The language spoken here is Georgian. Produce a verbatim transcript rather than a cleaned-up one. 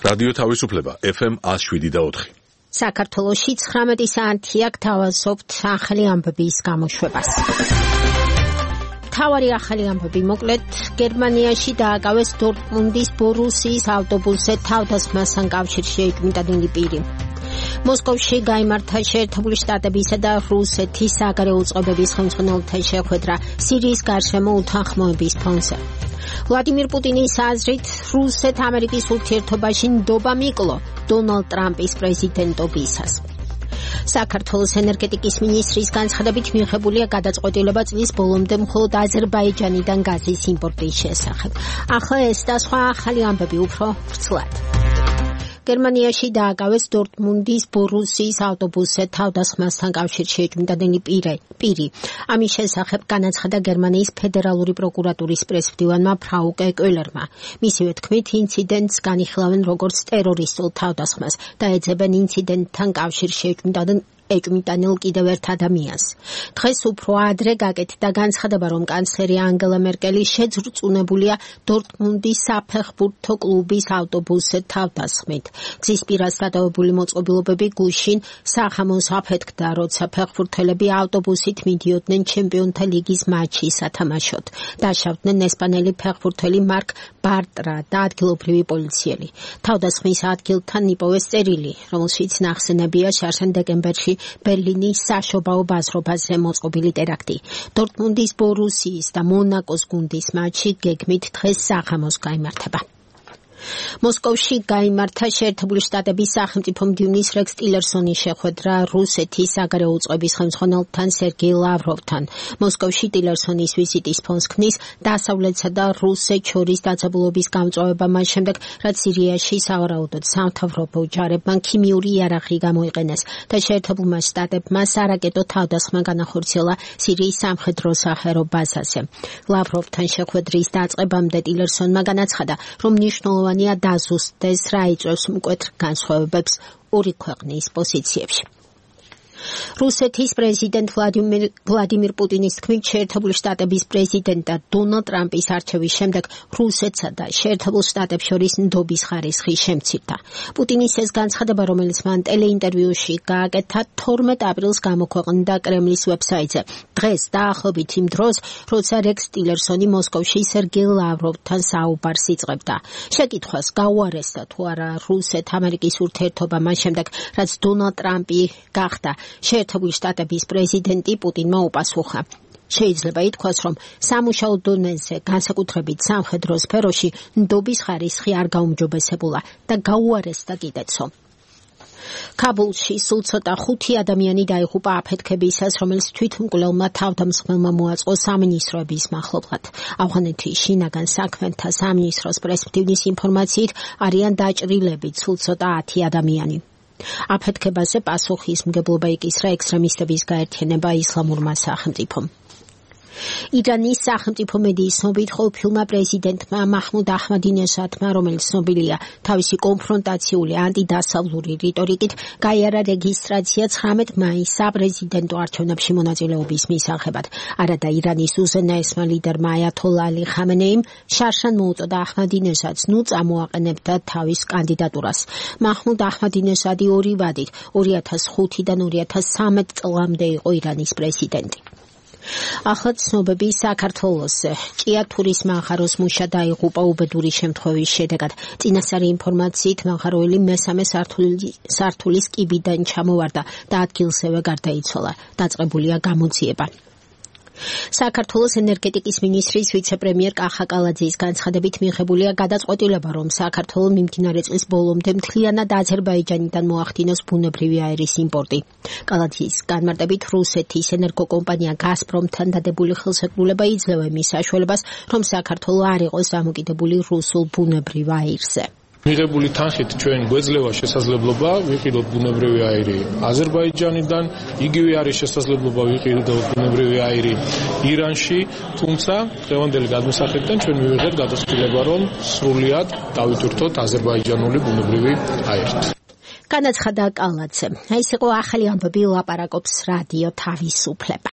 რადიო თავისუფლება F M one oh seven და four. საქართველოში ცხრამეტი საათია გთავაზობთ ახალი ამბების გამოშვებას. მთავარი ახალი ამბები მოკლედ გერმანიაში დააკავეს დორტმუნდის ბორუსიის ავტობუსზე თავდასხმასთან კავშირში შეიქმნილი პირი. მოსკოვში გაიმართა შეერთებული შტატებისა და რუსეთის საგარეო უწყებების ხელმძღვანელთა შეხვედრა სირიის გარშემო უთანხმოების ფონზე. ვლადიმირ პუტინის აზრით რუსეთ-ამერიკის ურთიერთობაში ნდობა მიკლო დონალდ ტრამპის პრეზიდენტობისას. საქართველოს ენერგეტიკის მინისტრის განცხადებით მიღებულია გადაწყვეტილება წლის ბოლომდე მხოლოდ აზერბაიჯანიდან გაზის იმპორტის შესახებ. ახლა ეს და სხვა ახალი ამბები უფრო ვრცლად. გერმანიაში დააკავეს დორტმუნდის ბორუსიის ავტობუსზე თავდასხმასთან კავშირში შეიქმნილი პირი. ამის შესახებ განაცხადა გერმანიის ფედერალური პროკურატურის პრესმდივანმა ფრაუკე კოილერმა. მისივე თქმით, ინციდენტს განიხილავენ როგორც ტერორისტულ თავდასხმას და ეძებენ ინციდენტთან კავშირში შეიქმნილ ეჭვმიტანილ კიდევ ერთ ადამიანს. დღეს უფრო ადრე გაკეთდა განცხადება, რომ კანცლერი ანგელა მერკელი შეძრწუნებულია დორტმუნდის საფეხბურთო კლუბის ავტობუსზე თავდასხმით. გზის პირას გადავებული მოწყობილობები გუშინ სახამოს აფეთქდა, როცა ფეხბურთელები ავტობუსით მიდიოდნენ ჩემპიონთა ლიგის მატჩი სათამაშოდ. დაშავდნენ ესპანელი ფეხბურთელი მარკ ბარტრა და ადგილობრივი პოლიციელი. თავდასხმის ადგილთან იპოვეს წერილი, რომელშიც ნახსენებია შარშან დეკემბერში ბერლინის საშობაო ბაზრობაზე მოწყობილი ტერაქტი. დორტმუნდის ბორუსიის და მონაკოს გუნდის მატჩი გეგმით დღეს სახამოს გაიმართება. მოსკოვში გაიმართა შეერთებული შტატების სახელმწიფო მდივნის რექს ტილერსონის შეხვედრა რუსეთის საგარეო უწყების ხელმძღვანელთან სერგეი ლავროვთან. მოსკოვში ტილერსონის ვიზიტის ფონს ქმნის დასავლეთსა და რუსეთს შორის დაძაბულობის გამწვავება მას შემდეგ, რაც სირიაში სავარაუდოდ სამთავრობო ჯარებმა ქიმიური იარაღი გამოიყენეს და შეერთებულმა შტატებმა სარაკეტო თავდასხმა განახორციელა სირიის სამხედრო სახარო ბაზაზე. ლავროვთან შეხვედრის დაწყებამდე ტილერსონმა განაცხადა, რომ მნიშვნელოვანია დაზუსტდეს რა იწვევს მკვეთრ განსხვავებებს ორი ქვეყნის პოზიციებში. რუსეთის პრეზიდენტ ვლადიმირ პუტინის თქმით, შეერთებული შტატების პრეზიდენტ დონალდ ტრამპის არჩევის შემდეგ რუსეთსა და შეერთებულ შტატებს შორის ნდობის ხარისხი შემცირდა. პუტინის ეს განცხადება, რომელიც მან ტელეინტერვიუში გააკეთა, თორმეტ აპრილს გამოქვეყნდა კრემლის ვებსაიტზე. დღეს დაახლოებით იმ დროს, როცა რექს ტილერსონი მოსკოვში სერგეი ლავროვთან საუბარს იწყებდა. შეკითხვას გაუარესდა თუ არა რუსეთ-ამერიკის ურთიერთობა მას შემდეგ, რაც დონალდ ტრამპი გახდა შეერთებული შტატების პრეზიდენტი, პუტინმა უპასუხა. შეიძლება ითქვას, რომ სამუშაო დონეზე, განსაკუთრებით სამხედრო სფეროში, ნდობის ხარისხი არ გაუმჯობესებულა და გაუარესდა კიდეცო. ქაბულში სულ ცოტა ხუთი ადამიანი დაიღუპა აფეთქებისას, რომელიც თვითმკვლელმა თავდამსხმელმა მოაწყო სამინისტროების მახლობლად. ავღანეთის შინაგან საქმეთა სამინისტროს პრესმდივნის ინფორმაციით არიან დაჭრილები სულ ცოტა ათი ადამიანი. აფეთქებაზე პასუხისმგებლობა იკისრა ექსტრემისტების გაერთიანება ისლამურმა სახელმწიფომ. ირანის სახელმწიფო მედიის ცნობით, ყოფილმა პრეზიდენტმა მაჰმუდ აჰმადინეჟადმა, რომელიც ცნობილია თავისი კონფრონტაციული ანტიდასავლური რიტორიკით, გაიარა რეგისტრაცია ცხრამეტ მაისს საპრეზიდენტო არჩევნებში მონაწილეობის მისაღებად. არადა ირანის უზენაესმა ლიდერმა აიათოლა ალი ხამენეიმ შარშან მოუწოდა აჰმადინეჟადს ნუ წამოაყენებდა თავის კანდიდატურას. მაჰმუდ აჰმადინეჟადი ორი ვადით ორი ათას ხუთიდან ორი ათას ცხრამეტ წლამდე იყო ირანის პრეზიდენტი. ახლა ცნობები საქართველოსზე. ჭია თურის მაღაროს მუშა დაიღუპა უბედური შემთხვევის შედეგად. წინასწარი ინფორმაციით მაღაროელი მესამე სართულის კიბიდან ჩამოვარდა და ადგილზევე გარდაიცვალა. დაწყებულია გამოძიება. საქართველოს ენერგეტიკის მინისტრის ვიცე-პრემიერ კახა კალაძის განცხადებით მიღებულია გადაწყვეტილება, რომ საქართველოს მიმდინარე წლის ბოლომდე მთლიანად აზერბაიჯანიდან მოახდინოს ბუნებრივი აირის იმპორტი. კალაძის განმარტებით რუსეთის ენერგოკომპანია გაზპრომთან დადებული ხელშეკრულება იძლევა იმის საშუალებას, რომ საქართველოს არ იყოს დამოკიდებული რუსულ ბუნებრივ აირზე. მიღებული თანხით ჩვენ გვეძლევა შესაძლებლობა ვიყიდოთ ბუნებრივი აირი აზერბაიჯანიდან, იგივე არის შესაძლებლობა ვიყიდოთ ბუნებრივი აირი ირანში, თუმცა დღევანდელი გადმოსახედიდან ჩვენ მივიღეთ გადაწყვეტილება, რომ სრულად დავიტვირთოთ აზერბაიჯანული ბუნებრივი აირით. განაცხადა კალაძემ. ეს იყო ახალი ამბები, ლაპარაკობს რადიო თავისუფლება.